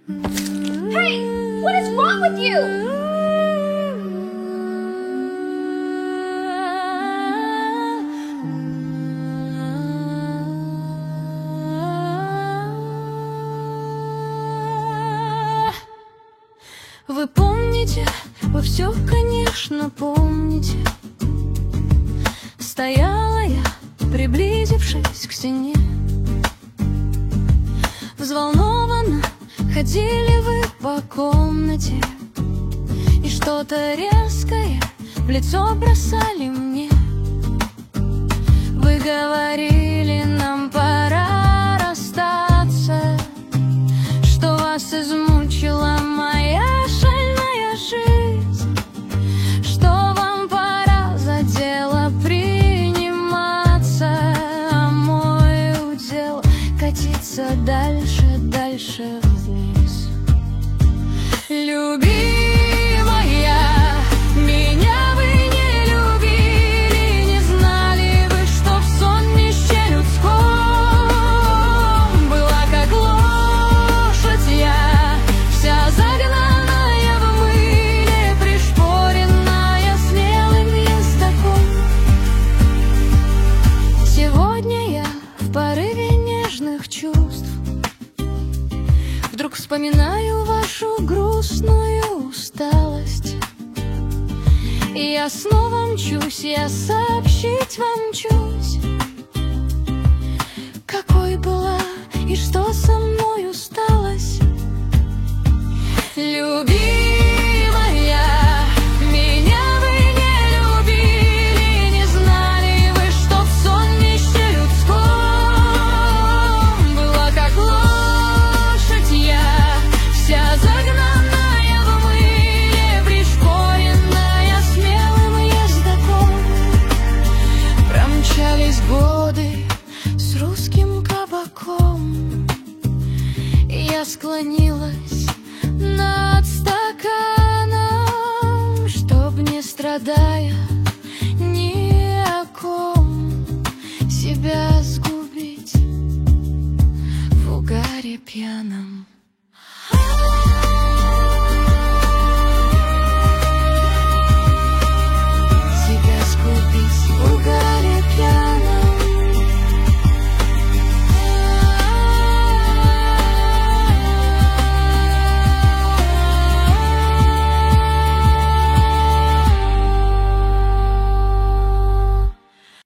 Hey, what is wrong with you? Вы помните, вы все, конечно, помните. Стояла я, приблизившись к стене. Взволнованно ходили вы по комнате, и что-то резкое в лицо бросали мне. Вы говорили, нам пора расстаться, что вас измучила моя шальная жизнь, что вам пора за дело приниматься, а мой удел катиться дальше, дальше вниз. Любимая, меня вы не любили, не знали вы, что в сонмище людском была как лошадь я, вся загнанная в мыле, пришпоренная смелым ездоком. Сегодня я в порыве нежных чувств вдруг вспоминаю вашу грустную усталость. И я снова мчусь, я сообщить вам мчусь, какой была и что со мной усталась. Любимая, меня вы не любили, не знали вы, что в сонмище людском была как лошадь я, вся загнанная в мыле, пришпоренная смелым ездоком. Промчались годы с русским кабаком, и я склонилась над стаканом, чтоб, не страдая ни о ком, себя сгубить в угаре пьяном.